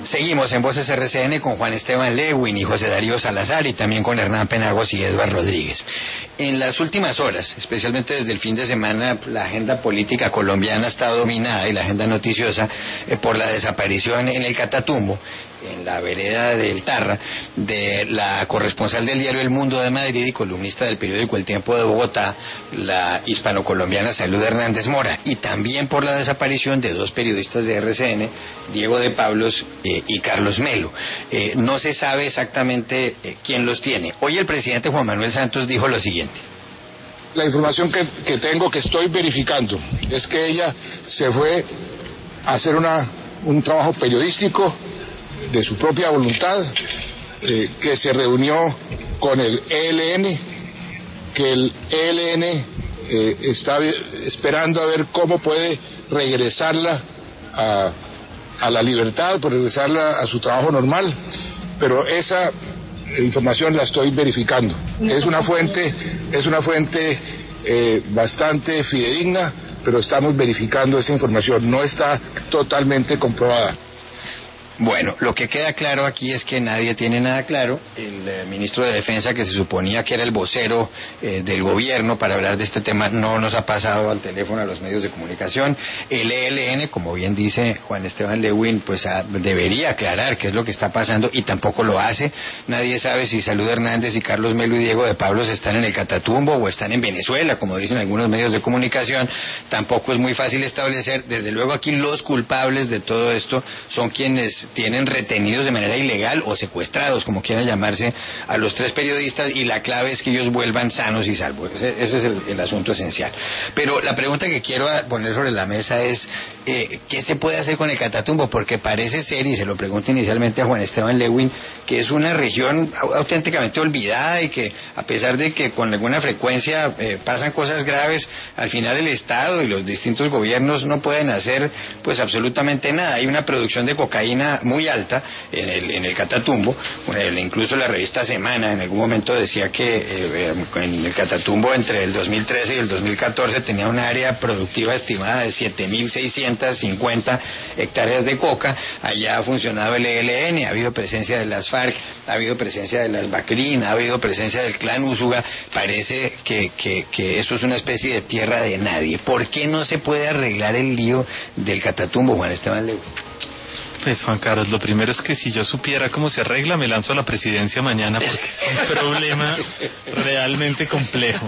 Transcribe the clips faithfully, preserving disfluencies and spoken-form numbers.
Seguimos en Voces R C N con Juan Esteban Lewin y José Darío Salazar y también con Hernán Penagos y Eduardo Rodríguez. En las últimas horas, especialmente desde el fin de semana, la agenda política colombiana está dominada y la agenda noticiosa eh, por la desaparición en el Catatumbo, en la vereda del Tarra, de la corresponsal del diario El Mundo de Madrid y columnista del periódico El Tiempo de Bogotá, la hispano-colombiana Salud Hernández Mora, y también por la desaparición de dos periodistas de R C N, Diego de Pablos eh, y Carlos Melo. Eh, no se sabe exactamente eh, quién los tiene. Hoy el presidente Juan Manuel Santos dijo lo siguiente. La información que, que tengo, que estoy verificando, es que ella se fue a hacer una, un trabajo periodístico de su propia voluntad, eh, que se reunió con el E L N, que el E L N eh, está esperando a ver cómo puede regresarla a, a la libertad, por regresarla a su trabajo normal, pero esa información la estoy verificando. Es una fuente, es una fuente eh, bastante fidedigna, pero estamos verificando esa información, no está totalmente comprobada. Bueno, lo que queda claro aquí es que nadie tiene nada claro. El eh, ministro de Defensa, que se suponía que era el vocero eh, del gobierno para hablar de este tema, no nos ha pasado al teléfono a los medios de comunicación. El E L N, como bien dice Juan Esteban Lewin, pues a, debería aclarar qué es lo que está pasando y tampoco lo hace. Nadie sabe si Salud Hernández y Carlos Melo y Diego de Pablos están en el Catatumbo o están en Venezuela, como dicen algunos medios de comunicación. Tampoco es muy fácil establecer. Desde luego aquí los culpables de todo esto son quienes tienen retenidos de manera ilegal o secuestrados, como quieran llamarse, a los tres periodistas, y la clave es que ellos vuelvan sanos y salvos. Ese, ese es el, el asunto esencial. Pero la pregunta que quiero poner sobre la mesa es, eh, ¿qué se puede hacer con el Catatumbo? Porque parece ser, y se lo pregunto inicialmente a Juan Esteban Lewin, que es una región auténticamente olvidada y que, a pesar de que con alguna frecuencia eh, pasan cosas graves, al final el Estado y los distintos gobiernos no pueden hacer pues absolutamente nada. Hay una producción de cocaína muy alta en el, en el Catatumbo. Bueno, incluso la revista Semana en algún momento decía que eh, en el Catatumbo entre el dos mil trece y el dos mil catorce tenía una área productiva estimada de siete mil seiscientas cincuenta hectáreas de coca. Allá ha funcionado el E L N, ha habido presencia de las FARC, ha habido presencia de las Bacrin, ha habido presencia del clan Úsuga. Parece que, que, que eso es una especie de tierra de nadie. ¿Por qué no se puede arreglar el lío del Catatumbo, Juan Esteban Lewin? Pues Juan Carlos, lo primero es que si yo supiera cómo se arregla, me lanzo a la presidencia mañana, porque es un problema realmente complejo.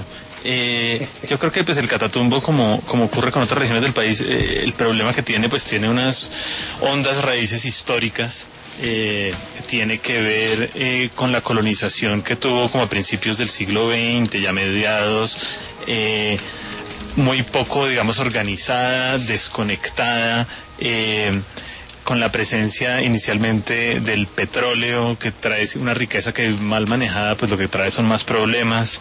Eh, yo creo que pues el Catatumbo, como, como ocurre con otras regiones del país, eh, el problema que tiene, pues tiene unas hondas raíces históricas, eh, que tiene que ver eh, con la colonización que tuvo como a principios del siglo veinte, ya mediados, eh, muy poco, digamos, organizada, desconectada, eh, con la presencia inicialmente del petróleo, que trae una riqueza que mal manejada, pues lo que trae son más problemas,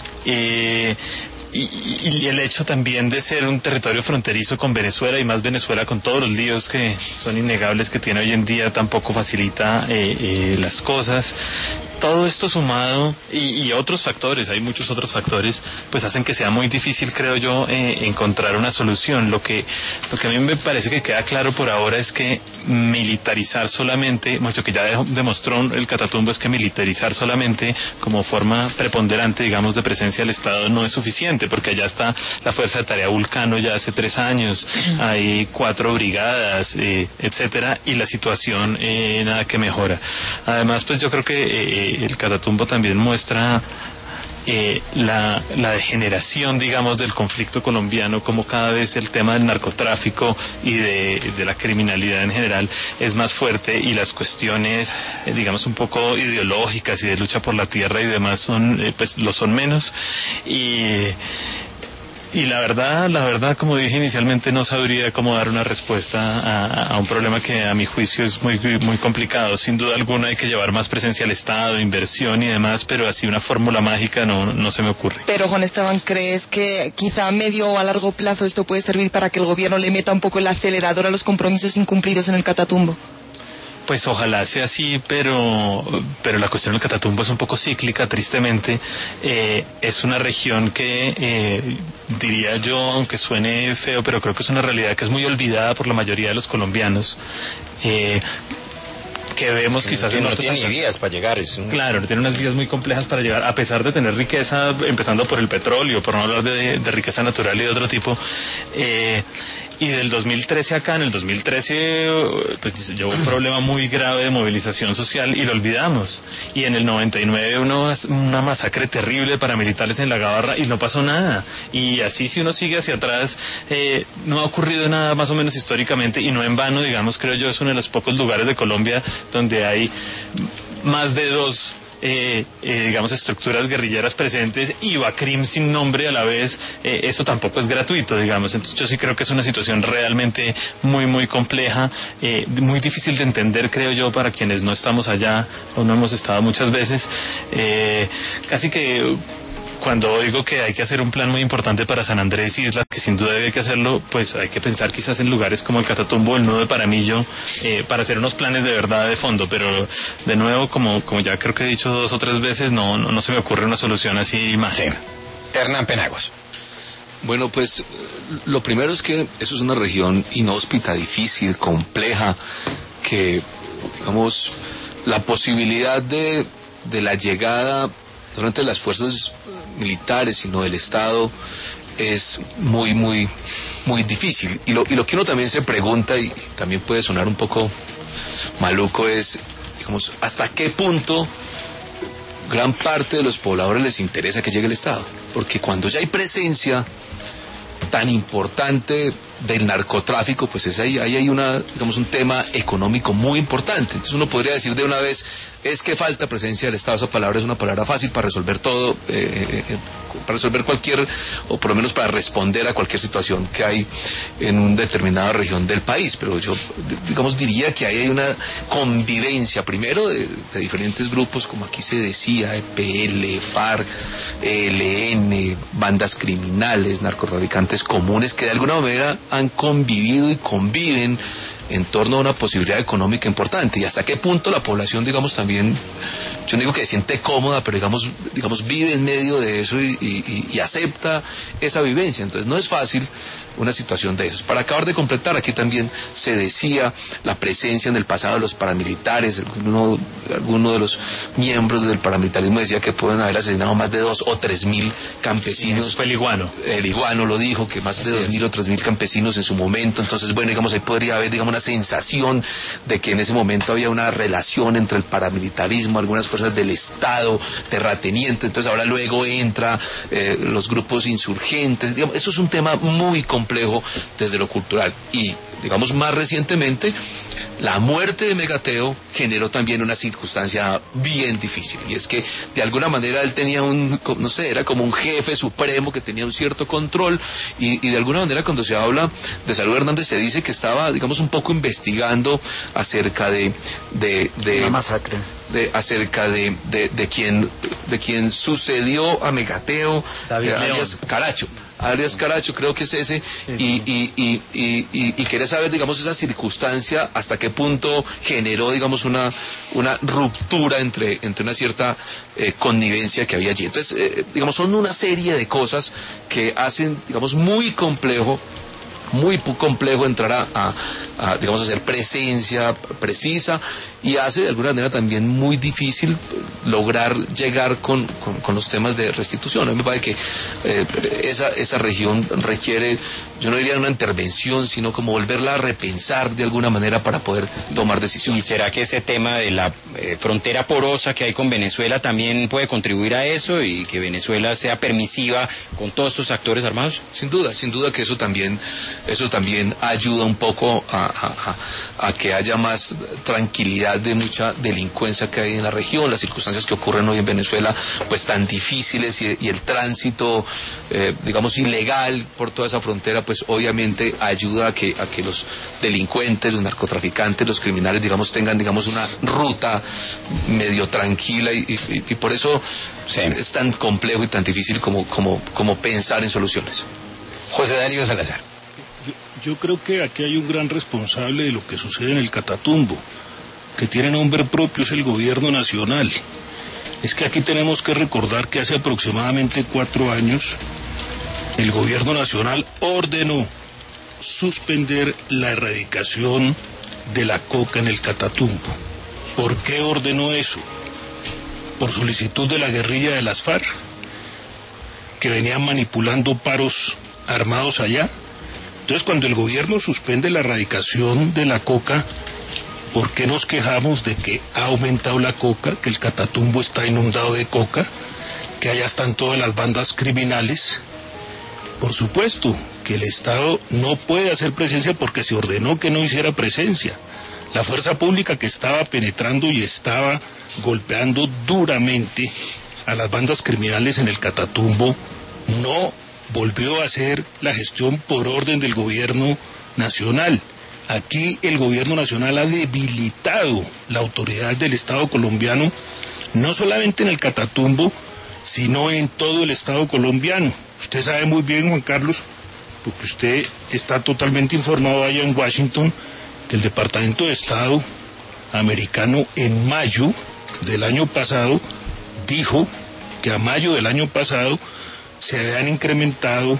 eh, y, y, y el hecho también de ser un territorio fronterizo con Venezuela, y más Venezuela con todos los líos que son innegables que tiene hoy en día, tampoco facilita eh, eh, las cosas. Todo esto sumado y, y otros factores, hay muchos otros factores, pues hacen que sea muy difícil, creo yo, eh, encontrar una solución. Lo que, lo que a mí me parece que queda claro por ahora es que militarizar solamente, mucho que ya de, demostró el Catatumbo, es que militarizar solamente como forma preponderante, digamos, de presencia del Estado no es suficiente, porque allá está la Fuerza de Tarea Vulcano ya hace tres años, hay cuatro brigadas, eh, etcétera, y la situación eh, nada que mejora. Además, pues yo creo que eh, el Catatumbo también muestra eh, la, la degeneración, digamos, del conflicto colombiano, como cada vez el tema del narcotráfico y de, de la criminalidad en general es más fuerte, y las cuestiones, eh, digamos, un poco ideológicas y de lucha por la tierra y demás son, eh, pues lo son menos. Y Y la verdad, la verdad, como dije inicialmente, no sabría cómo dar una respuesta a, a un problema que a mi juicio es muy, muy complicado. Sin duda alguna hay que llevar más presencia al Estado, inversión y demás, pero así una fórmula mágica no, no se me ocurre. Pero, Juan Esteban, ¿crees que quizá a medio o a largo plazo esto puede servir para que el gobierno le meta un poco el acelerador a los compromisos incumplidos en el Catatumbo? Pues ojalá sea así, pero pero la cuestión del Catatumbo es un poco cíclica, tristemente. Eh, es una región que, eh, diría yo, aunque suene feo, pero creo que es una realidad que es muy olvidada por la mayoría de los colombianos. Eh, que vemos sí, quizás que en no otros tiene acá. vías para llegar. Es un... Claro, tiene unas vías muy complejas para llegar, a pesar de tener riqueza, empezando por el petróleo, por no hablar de, de riqueza natural y de otro tipo. Eh, y del dos mil trece acá, en el dos mil trece, pues llevó un problema muy grave de movilización social y lo olvidamos. Y en el noventa y nueve uno, una masacre terrible de paramilitares en la Gabarra y no pasó nada. Y así, si uno sigue hacia atrás, eh, no ha ocurrido nada más o menos históricamente, y no en vano, digamos, creo yo, es uno de los pocos lugares de Colombia donde hay más de dos Eh, eh, digamos, estructuras guerrilleras presentes y Bacrim sin nombre a la vez. Eh, eso tampoco es gratuito, digamos. Entonces yo sí creo que es una situación realmente muy muy compleja, eh, muy difícil de entender, creo yo, para quienes no estamos allá o no hemos estado muchas veces. Eh, casi que cuando digo que hay que hacer un plan muy importante para San Andrés y Islas, que sin duda hay que hacerlo, pues hay que pensar quizás en lugares como el Catatumbo, el Nudo de Paramillo, eh, para hacer unos planes de verdad de fondo, pero de nuevo, como, como ya creo que he dicho dos o tres veces, no, no, no se me ocurre una solución así mágica. Sí. Hernán Penagos. Bueno, pues lo primero es que eso es una región inhóspita, difícil, compleja, que, digamos, la posibilidad de, de la llegada durante las fuerzas militares, sino del Estado, es muy, muy, muy difícil. Y lo, y lo que uno también se pregunta, y también puede sonar un poco maluco, es, digamos, ¿hasta qué punto gran parte de los pobladores les interesa que llegue el Estado? Porque cuando ya hay presencia tan importante del narcotráfico, pues es ahí, ahí hay una, digamos, un tema económico muy importante. Entonces uno podría decir de una vez, es que falta presencia del Estado. Esa palabra es una palabra fácil para resolver todo, eh, eh, para resolver cualquier, o por lo menos para responder a cualquier situación que hay en una determinada región del país. Pero yo, digamos, diría que ahí hay una convivencia, primero, de, de diferentes grupos, como aquí se decía, E P L, FARC, E L N, bandas criminales, narcotraficantes comunes, que de alguna manera han convivido y conviven en torno a una posibilidad económica importante. Y hasta qué punto la población, digamos, también, yo no digo que se siente cómoda, pero digamos, digamos vive en medio de eso y, y, y acepta esa vivencia. Entonces no es fácil una situación de esas. Para acabar de completar, aquí también se decía la presencia en el pasado de los paramilitares. Uno, alguno de los miembros del paramilitarismo decía que pueden haber asesinado más de dos o tres mil campesinos. Sí, eso fue el Iguano. El Iguano lo dijo, que más de dos mil o tres mil campesinos en su momento. Entonces, bueno, digamos, ahí podría haber, digamos, una sensación de que en ese momento había una relación entre el paramilitarismo, algunas fuerzas del Estado, terrateniente. Entonces ahora luego entra eh, los grupos insurgentes. Digamos, eso es un tema muy complejo desde lo cultural. Y, digamos, más recientemente, la muerte de Megateo generó también una circunstancia bien difícil, y es que de alguna manera él tenía un, no sé, era como un jefe supremo que tenía un cierto control, y, y de alguna manera cuando se habla de Salud Hernández se dice que estaba, digamos, un poco investigando acerca de de, de una masacre, de acerca de, de, de quien de quien sucedió a Megateo, David eh, alias Caracho. Arias Caracho, creo que es ese, sí, sí. Y, y, y, y, y, y quería saber, digamos, esa circunstancia, hasta qué punto generó, digamos, una, una ruptura entre, entre una cierta eh, connivencia que había allí. Entonces, eh, digamos, son una serie de cosas que hacen, digamos, muy complejo, muy complejo entrar a, a, a, digamos, hacer presencia precisa, y hace de alguna manera también muy difícil lograr llegar con, con, con los temas de restitución. A mí me parece que eh, esa, esa región requiere, yo no diría una intervención, sino como volverla a repensar de alguna manera para poder tomar decisiones. ¿Y será que ese tema de la eh, frontera porosa que hay con Venezuela también puede contribuir a eso, y que Venezuela sea permisiva con todos estos actores armados? Sin duda, sin duda que eso también eso también ayuda un poco a, a, a, a que haya más tranquilidad de mucha delincuencia que hay en la región, las circunstancias que ocurren hoy en Venezuela pues tan difíciles, y, y el tránsito eh, digamos ilegal por toda esa frontera pues obviamente ayuda a que, a que los delincuentes, los narcotraficantes, los criminales digamos tengan digamos una ruta medio tranquila, y, y, y por eso sí. Es tan complejo y tan difícil como, como, como pensar en soluciones. José Darío Salazar. Yo creo que aquí hay un gran responsable de lo que sucede en el Catatumbo, que tiene nombre propio, es el gobierno nacional. Es que aquí tenemos que recordar que hace aproximadamente cuatro años el gobierno nacional ordenó suspender la erradicación de la coca en el Catatumbo. ¿Por qué ordenó eso? Por solicitud de la guerrilla de las FARC, que venían manipulando paros armados allá. Entonces, cuando el gobierno suspende la erradicación de la coca, ¿por qué nos quejamos de que ha aumentado la coca, que el Catatumbo está inundado de coca, que allá están todas las bandas criminales? Por supuesto que el Estado no puede hacer presencia porque se ordenó que no hiciera presencia. La fuerza pública que estaba penetrando y estaba golpeando duramente a las bandas criminales en el Catatumbo no volvió a hacer la gestión por orden del gobierno nacional. Aquí el gobierno nacional ha debilitado la autoridad del Estado colombiano, no solamente en el Catatumbo, sino en todo el Estado colombiano. Usted sabe muy bien, Juan Carlos, porque usted está totalmente informado allá en Washington, que el Departamento de Estado americano en mayo del año pasado dijo que a mayo del año pasado se habían incrementado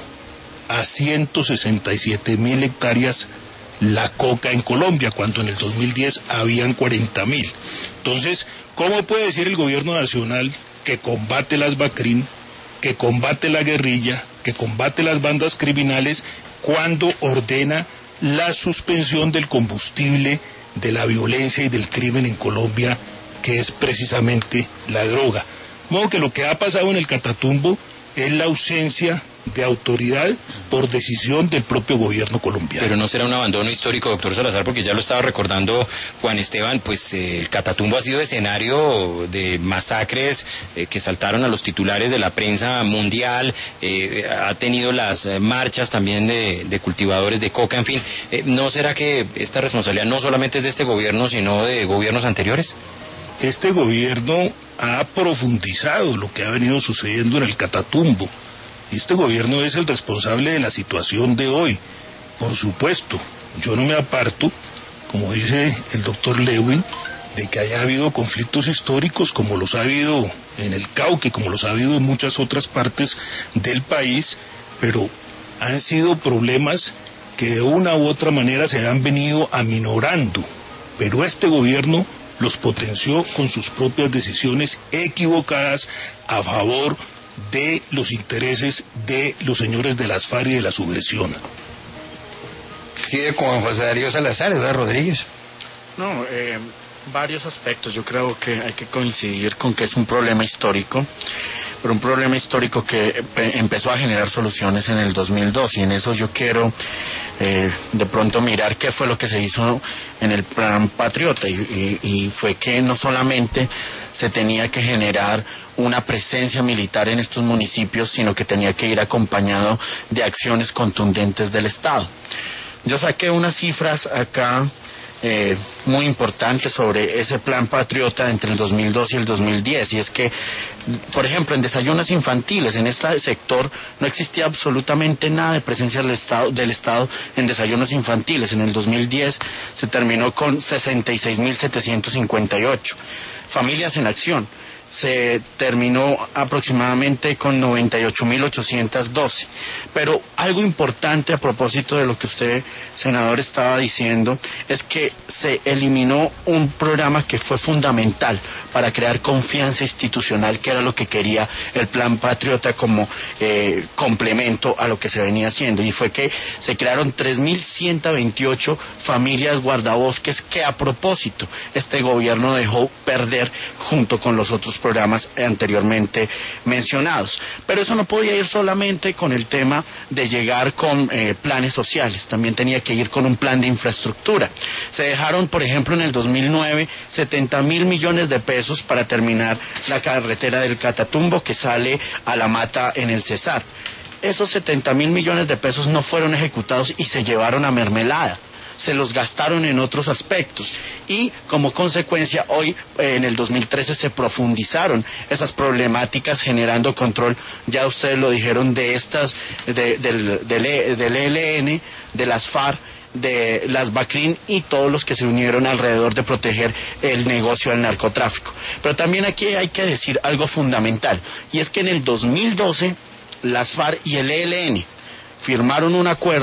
a ciento sesenta y siete mil hectáreas la coca en Colombia, cuando en el dos mil diez habían cuarenta mil. Entonces, ¿cómo puede decir el gobierno nacional que combate las BACRIM, que combate la guerrilla, que combate las bandas criminales, cuando ordena la suspensión del combustible de la violencia y del crimen en Colombia, que es precisamente la droga? De modo que lo que ha pasado en el Catatumbo es la ausencia de autoridad por decisión del propio gobierno colombiano. Pero no será un abandono histórico, doctor Salazar, porque ya lo estaba recordando Juan Esteban, pues eh, el Catatumbo ha sido escenario de masacres eh, que saltaron a los titulares de la prensa mundial, eh, ha tenido las eh, marchas también de, de cultivadores de coca, en fin. Eh, ¿No será que esta responsabilidad no solamente es de este gobierno, sino de gobiernos anteriores? Este gobierno ha profundizado lo que ha venido sucediendo en el Catatumbo. Este gobierno es el responsable de la situación de hoy. Por supuesto, yo no me aparto, como dice el doctor Lewin, de que haya habido conflictos históricos como los ha habido en el Cauca, como los ha habido en muchas otras partes del país, pero han sido problemas que de una u otra manera se han venido aminorando. Pero este gobierno los potenció con sus propias decisiones equivocadas a favor de los intereses de los señores de las FARC y de la subversión. Sigue con José Darío Salazar, Eduardo Rodríguez. No, eh, varios aspectos. Yo creo que hay que coincidir con que es un problema histórico, pero un problema histórico que empezó a generar soluciones en el dos mil dos, y en eso yo quiero eh, de pronto mirar qué fue lo que se hizo en el Plan Patriota, y, y, y fue que no solamente se tenía que generar una presencia militar en estos municipios, sino que tenía que ir acompañado de acciones contundentes del Estado. Yo saqué unas cifras acá Eh, muy importante sobre ese Plan Patriota entre el dos mil dos y el dos mil diez, y es que, por ejemplo, en desayunos infantiles, en este sector no existía absolutamente nada de presencia del Estado, del Estado en desayunos infantiles. En el dos mil diez se terminó con sesenta y seis mil setecientos cincuenta y ocho. Familias en Acción se terminó aproximadamente con noventa y ocho mil ochocientos doce. Pero algo importante a propósito de lo que usted, senador, estaba diciendo, es que se eliminó un programa que fue fundamental para crear confianza institucional, que era lo que quería el Plan Patriota como eh, complemento a lo que se venía haciendo, y fue que se crearon tres mil ciento veintiocho familias guardabosques que, a propósito, este gobierno dejó perder junto con los otros programas anteriormente mencionados. Pero eso no podía ir solamente con el tema de llegar con eh, planes sociales, también tenía que ir con un plan de infraestructura. Se dejaron, por ejemplo, en el dos mil nueve, setenta mil millones de pesos para terminar la carretera del Catatumbo que sale a La Mata en el Cesar. Esos setenta mil millones de pesos no fueron ejecutados y se llevaron a mermelada. Se los gastaron en otros aspectos, y como consecuencia hoy eh, en el dos mil trece se profundizaron esas problemáticas, generando control, ya ustedes lo dijeron, de estas de, del, del, del E L N, de las FARC, de las BACRIM y todos los que se unieron alrededor de proteger el negocio del narcotráfico. Pero también aquí hay que decir algo fundamental, y es que en el dos mil doce las FARC y el E L N firmaron un acuerdo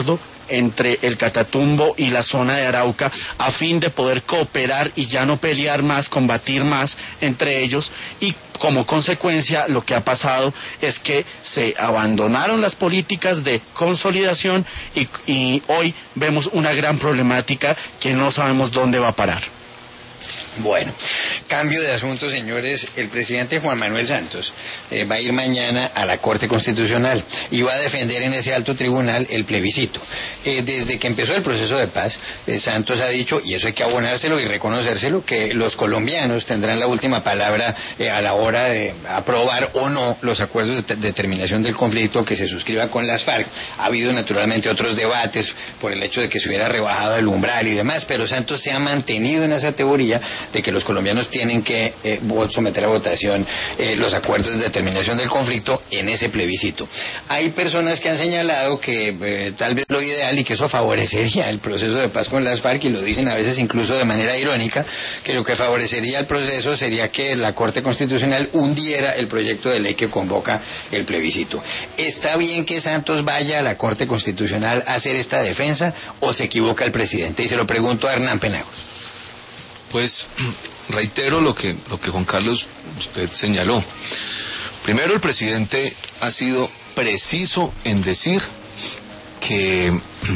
entre el Catatumbo y la zona de Arauca a fin de poder cooperar y ya no pelear más, combatir más entre ellos, y como consecuencia lo que ha pasado es que se abandonaron las políticas de consolidación y, y hoy vemos una gran problemática que no sabemos dónde va a parar. Bueno, cambio de asunto, señores. El presidente Juan Manuel Santos eh, va a ir mañana a la Corte Constitucional y va a defender en ese alto tribunal el plebiscito. Eh, desde que empezó el proceso de paz, eh, Santos ha dicho, y eso hay que abonárselo y reconocérselo, que los colombianos tendrán la última palabra eh, a la hora de aprobar o no los acuerdos de, de terminación del conflicto que se suscriba con las FARC. Ha habido naturalmente otros debates por el hecho de que se hubiera rebajado el umbral y demás, pero Santos se ha mantenido en esa teoría de que los colombianos tienen que eh, someter a votación eh, los acuerdos de determinación del conflicto en ese plebiscito. Hay personas que han señalado que eh, tal vez lo ideal y que eso favorecería el proceso de paz con las FARC, y lo dicen a veces incluso de manera irónica, que lo que favorecería el proceso sería que la Corte Constitucional hundiera el proyecto de ley que convoca el plebiscito. ¿Está bien que Santos vaya a la Corte Constitucional a hacer esta defensa o se equivoca el presidente? Y se lo pregunto a Hernán Penagos. Pues reitero lo que, lo que Juan Carlos usted señaló. Primero, el presidente ha sido preciso en decir que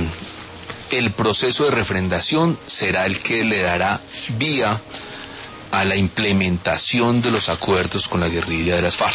el proceso de refrendación será el que le dará vía a la implementación de los acuerdos con la guerrilla de las FARC.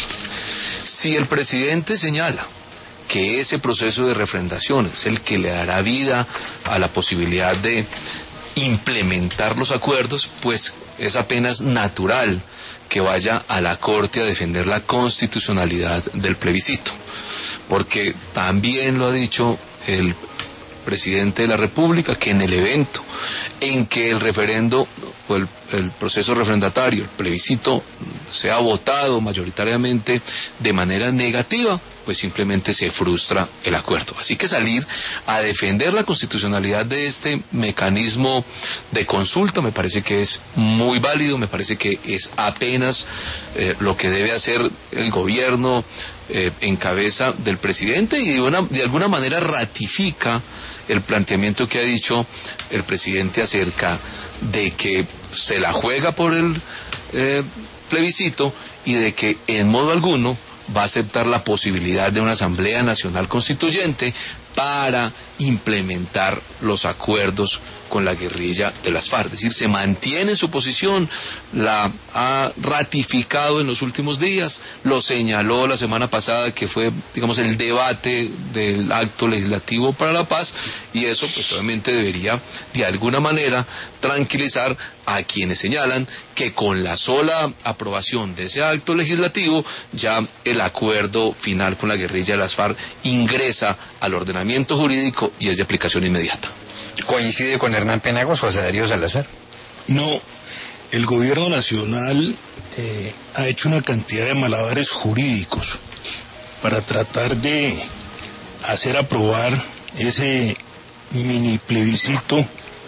Si el presidente señala que ese proceso de refrendación es el que le dará vida a la posibilidad de implementar los acuerdos, pues es apenas natural que vaya a la Corte a defender la constitucionalidad del plebiscito, porque también lo ha dicho el presidente de la República, que en el evento en que el referendo o el, el proceso refrendatario, el plebiscito, sea votado mayoritariamente de manera negativa, pues simplemente se frustra el acuerdo. Así que salir a defender la constitucionalidad de este mecanismo de consulta me parece que es muy válido, me parece que es apenas eh, lo que debe hacer el gobierno eh, en cabeza del presidente, y de, una, de alguna manera ratifica el planteamiento que ha dicho el presidente acerca de que se la juega por el eh, plebiscito y de que en modo alguno va a aceptar la posibilidad de una Asamblea Nacional Constituyente para implementar los acuerdos con la guerrilla de las FARC. Es decir, se mantiene su posición, la ha ratificado en los últimos días, lo señaló la semana pasada que fue, digamos, el debate del acto legislativo para la paz, y eso pues obviamente debería de alguna manera tranquilizar a quienes señalan que con la sola aprobación de ese acto legislativo ya el acuerdo final con la guerrilla de las FARC ingresa al ordenamiento jurídico y es de aplicación inmediata. ¿Coincide con Hernán Penagos, José Darío Salazar? No, el gobierno nacional eh, ha hecho una cantidad de malabares jurídicos para tratar de hacer aprobar ese mini plebiscito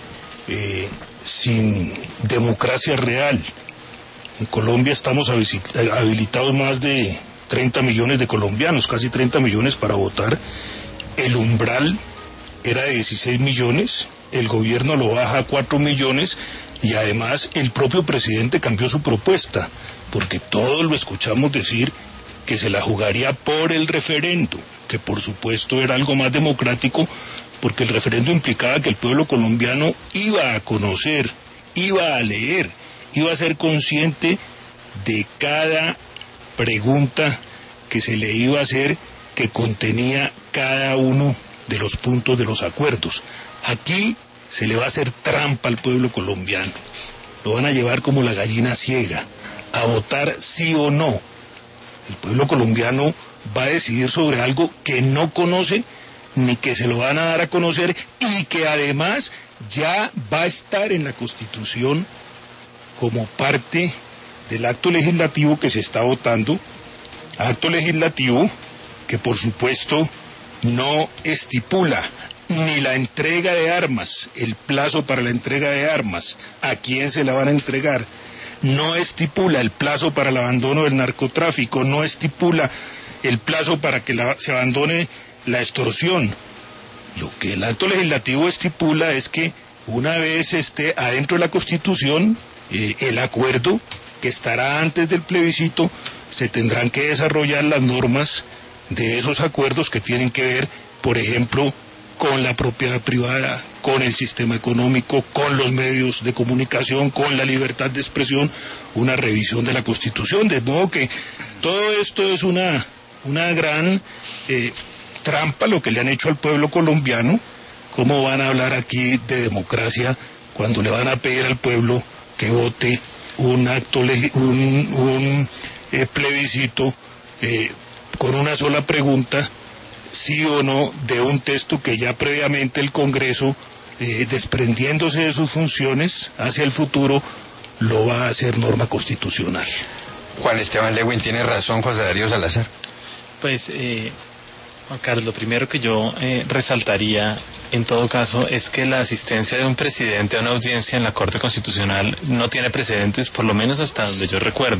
eh, sin democracia real. En Colombia estamos habilitados más de treinta millones de colombianos, casi treinta millones para votar. El umbral era de dieciséis millones, el gobierno lo baja a cuatro millones, y además el propio presidente cambió su propuesta, porque todos lo escuchamos decir que se la jugaría por el referendo, que por supuesto era algo más democrático, porque el referendo implicaba que el pueblo colombiano iba a conocer, iba a leer, iba a ser consciente de cada pregunta que se le iba a hacer, que contenía cada uno de los puntos de los acuerdos. Aquí se le va a hacer trampa al pueblo colombiano, lo van a llevar como la gallina ciega, a votar sí o no. El pueblo colombiano va a decidir sobre algo que no conoce, ni que se lo van a dar a conocer, y que además ya va a estar en la Constitución como parte del acto legislativo que se está votando, acto legislativo que por supuesto no estipula ni la entrega de armas, el plazo para la entrega de armas, a quién se la van a entregar, no estipula el plazo para el abandono del narcotráfico, no estipula el plazo para que la, se abandone la extorsión, Lo que el acto legislativo estipula es que una vez esté adentro de la Constitución, eh, el acuerdo que estará antes del plebiscito, se tendrán que desarrollar las normas de esos acuerdos que tienen que ver, por ejemplo, con la propiedad privada, con el sistema económico, con los medios de comunicación, con la libertad de expresión, una revisión de la Constitución, de modo que todo esto es una, una gran eh, trampa lo que le han hecho al pueblo colombiano. ¿Cómo van a hablar aquí de democracia cuando le van a pedir al pueblo que vote un acto, un, un eh, plebiscito eh, con una sola pregunta, sí o no, de un texto que ya previamente el Congreso, eh, desprendiéndose de sus funciones hacia el futuro, lo va a hacer norma constitucional? Juan Esteban Lewin tiene razón, José Darío Salazar. Pues, eh, Juan Carlos, lo primero que yo eh, resaltaría en todo caso es que la asistencia de un presidente a una audiencia en la Corte Constitucional no tiene precedentes, por lo menos hasta donde yo recuerdo.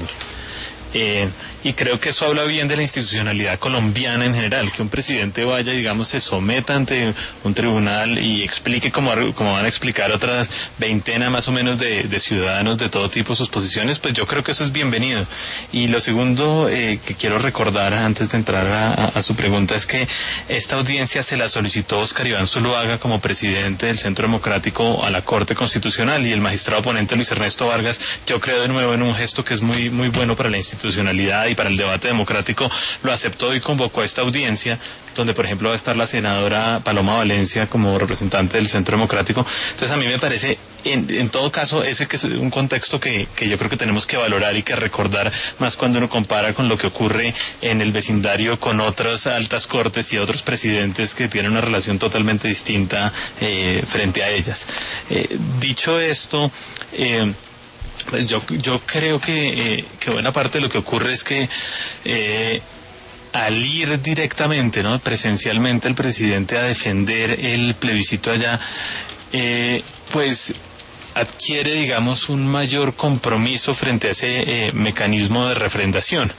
Eh, y creo que eso habla bien de la institucionalidad colombiana en general, que un presidente vaya, digamos, se someta ante un tribunal y explique como, como van a explicar otras veintena más o menos de, de ciudadanos de todo tipo sus posiciones, pues yo creo que eso es bienvenido. Y lo segundo eh, que quiero recordar antes de entrar a, a, a su pregunta es que esta audiencia se la solicitó Oscar Iván Zuluaga como presidente del Centro Democrático a la Corte Constitucional, y el magistrado ponente Luis Ernesto Vargas, yo creo de nuevo en un gesto que es muy, muy bueno para la institucionalidad y para el debate democrático, lo aceptó y convocó a esta audiencia, donde por ejemplo va a estar la senadora Paloma Valencia como representante del Centro Democrático. Entonces a mí me parece, en, en todo caso, ese que es un contexto que, que yo creo que tenemos que valorar y que recordar más cuando uno compara con lo que ocurre en el vecindario con otras altas cortes y otros presidentes que tienen una relación totalmente distinta eh, frente a ellas. Eh, dicho esto, eh, Yo, yo creo que, eh, que buena parte de lo que ocurre es que eh, al ir directamente, ¿no?, presencialmente el presidente a defender el plebiscito allá, eh, pues adquiere, digamos, un mayor compromiso frente a ese eh, mecanismo de refrendación.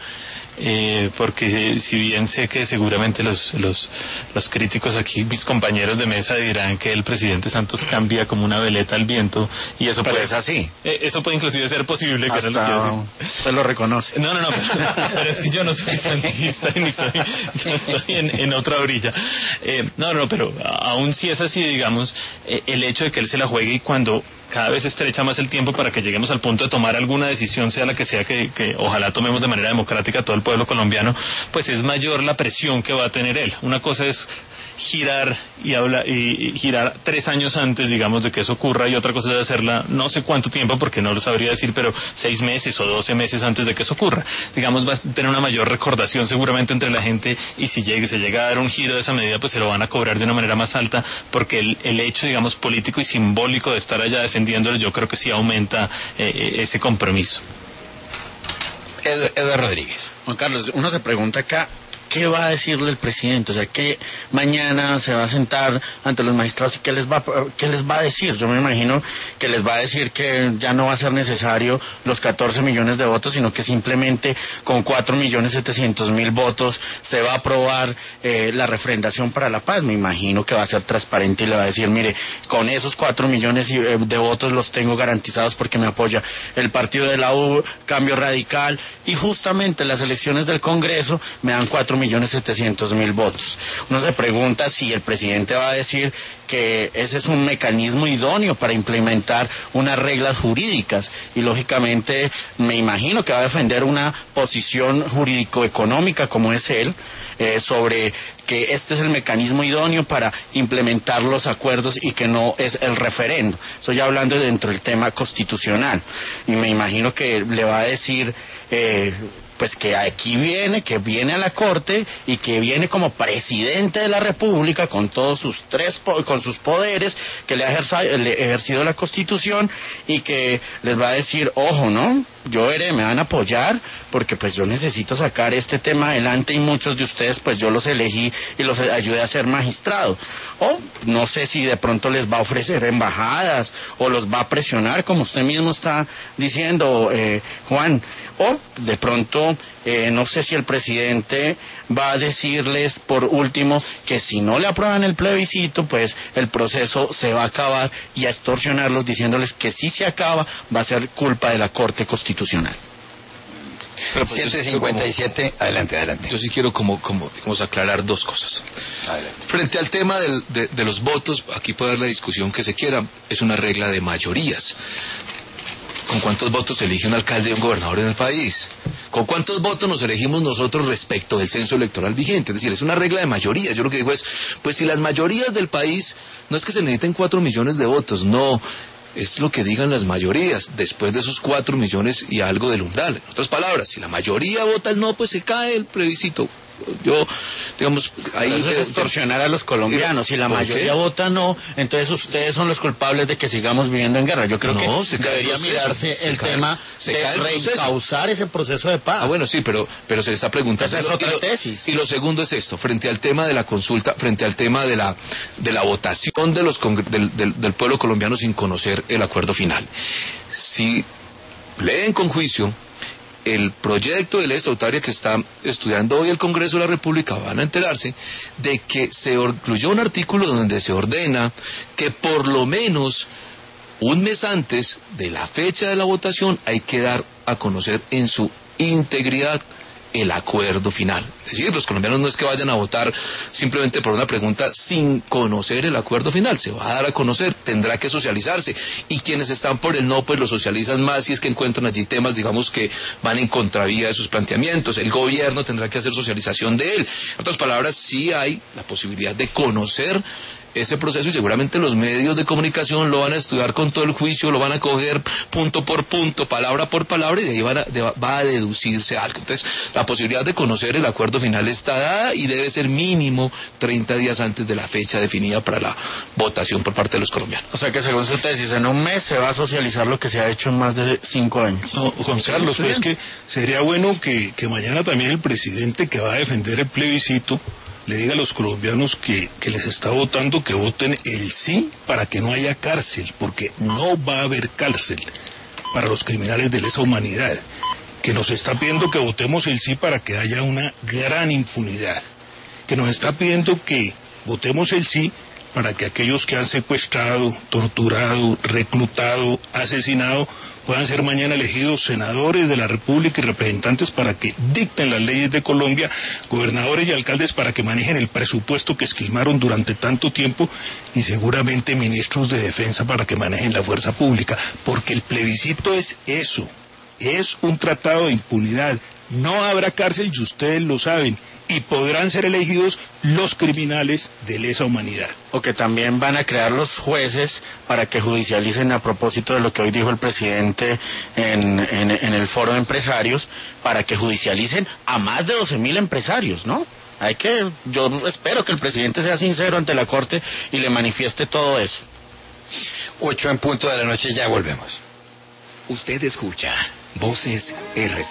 Eh, porque si bien sé que seguramente los, los, los críticos aquí, mis compañeros de mesa, dirán que el presidente Santos cambia como una veleta al viento, y eso pero puede, es así. Eh, eso puede inclusive ser posible. Que hasta era lo que iba a decir. usted lo reconoce. No, no, no, pero, pero es que yo no soy santista ni soy, yo estoy en, en otra orilla. Eh, no, no, pero aún si es así, digamos, eh, el hecho de que él se la juegue y cuando cada vez estrecha más el tiempo para que lleguemos al punto de tomar alguna decisión, sea la que sea, que, que ojalá tomemos de manera democrática todo el pueblo colombiano, pues es mayor la presión que va a tener él. Una cosa es girar y, habla, y, y girar tres años antes, digamos, de que eso ocurra, y otra cosa es hacerla no sé cuánto tiempo, porque no lo sabría decir, pero seis meses o doce meses antes de que eso ocurra. Digamos, va a tener una mayor recordación seguramente entre la gente, y si llegue, se llega a dar un giro de esa medida, pues se lo van a cobrar de una manera más alta, porque el, el hecho, digamos, político y simbólico de estar allá defendiéndolo, yo creo que sí aumenta eh, ese compromiso. Eduardo Rodríguez. Juan Carlos, uno se pregunta acá, ¿qué va a decirle el presidente? O sea, que mañana se va a sentar ante los magistrados y ¿qué les va, qué les va a decir? Yo me imagino que les va a decir que ya no va a ser necesario los catorce millones de votos, sino que simplemente con cuatro millones setecientos mil votos se va a aprobar eh, la refrendación para la paz. Me imagino que va a ser transparente y le va a decir, mire, con esos cuatro millones de votos los tengo garantizados porque me apoya el partido de la U, Cambio Radical, y justamente las elecciones del Congreso me dan cuatro millones setecientos mil votos. Uno se pregunta si el presidente va a decir que ese es un mecanismo idóneo para implementar unas reglas jurídicas, y lógicamente me imagino que va a defender una posición jurídico-económica como es él, eh, sobre que este es el mecanismo idóneo para implementar los acuerdos y que no es el referendo. Estoy hablando dentro del tema constitucional, y me imagino que le va a decir eh, pues que aquí viene, que viene a la Corte y que viene como presidente de la República con todos sus tres, con sus poderes, que le ha ejercido la Constitución, y que les va a decir, ojo, ¿no? Yo veré, me van a apoyar porque pues yo necesito sacar este tema adelante, y muchos de ustedes pues yo los elegí y los ayude a ser magistrados. O no sé si de pronto les va a ofrecer embajadas o los va a presionar, como usted mismo está diciendo, eh, Juan. O de pronto, eh, no sé si el presidente va a decirles por último que si no le aprueban el plebiscito, pues el proceso se va a acabar, y a extorsionarlos diciéndoles que si se acaba va a ser culpa de la Corte Constitucional. Pues siete cincuenta y siete, adelante, adelante. Yo sí quiero como, como digamos, aclarar dos cosas. Adelante. Frente al tema del, de, de los votos, aquí puede haber la discusión que se quiera, es una regla de mayorías. ¿Con cuántos votos se elige un alcalde y un gobernador en el país? ¿Con cuántos votos nos elegimos nosotros respecto del censo electoral vigente? Es decir, es una regla de mayorías. Yo lo que digo es, pues si las mayorías del país, no es que se necesiten cuatro millones de votos, no, es lo que digan las mayorías, después de esos cuatro millones y algo del umbral. En otras palabras, si la mayoría vota el no, pues se cae el plebiscito. Yo, digamos, ahí... Eso es extorsionar a los colombianos. Si la mayoría vota no, entonces ustedes son los culpables de que sigamos viviendo en guerra. Yo creo no, que se debería el mirarse se el cae, tema se de reencauzar ese proceso de paz. Ah, bueno, sí, pero, pero se le está preguntando... Esa es otra y lo, tesis. Y lo segundo es esto, frente al tema de la consulta, frente al tema de la, de la votación de los del, del, del pueblo colombiano sin conocer el acuerdo final. Si leen con juicio el proyecto de ley estatutaria que está estudiando hoy el Congreso de la República, van a enterarse de que se incluyó un artículo donde se ordena que por lo menos un mes antes de la fecha de la votación hay que dar a conocer en su integridad el acuerdo final. Es decir, los colombianos no es que vayan a votar simplemente por una pregunta sin conocer el acuerdo final, se va a dar a conocer, tendrá que socializarse, y quienes están por el no, pues lo socializan más si es que encuentran allí temas, digamos, que van en contravía de sus planteamientos. El gobierno tendrá que hacer socialización de él. En otras palabras, sí hay la posibilidad de conocer ese proceso, y seguramente los medios de comunicación lo van a estudiar con todo el juicio, lo van a coger punto por punto, palabra por palabra, y de ahí van a, de, va a deducirse algo. Entonces, la posibilidad de conocer el acuerdo final está dada, y debe ser mínimo treinta días antes de la fecha definida para la votación por parte de los colombianos. O sea que, según su tesis, en un mes se va a socializar lo que se ha hecho en más de cinco años. No, Juan Carlos, pues es que sería bueno que, que mañana también el presidente que va a defender el plebiscito le diga a los colombianos que, que les está votando que voten el sí para que no haya cárcel, porque no va a haber cárcel para los criminales de lesa humanidad, que nos está pidiendo que votemos el sí para que haya una gran impunidad, que nos está pidiendo que votemos el sí para que aquellos que han secuestrado, torturado, reclutado, asesinado, puedan ser mañana elegidos senadores de la República y representantes para que dicten las leyes de Colombia, gobernadores y alcaldes para que manejen el presupuesto que esquilmaron durante tanto tiempo, y seguramente ministros de defensa para que manejen la fuerza pública, porque el plebiscito es eso, es un tratado de impunidad. No habrá cárcel, y ustedes lo saben, y podrán ser elegidos los criminales de lesa humanidad. O que también van a crear los jueces para que judicialicen, a propósito de lo que hoy dijo el presidente en, en, en el foro de empresarios, para que judicialicen a más de doce mil empresarios, ¿no? Hay que, yo espero que el presidente sea sincero ante la Corte y le manifieste todo eso. Ocho en punto de la noche, ya volvemos. Usted escucha Voces R C.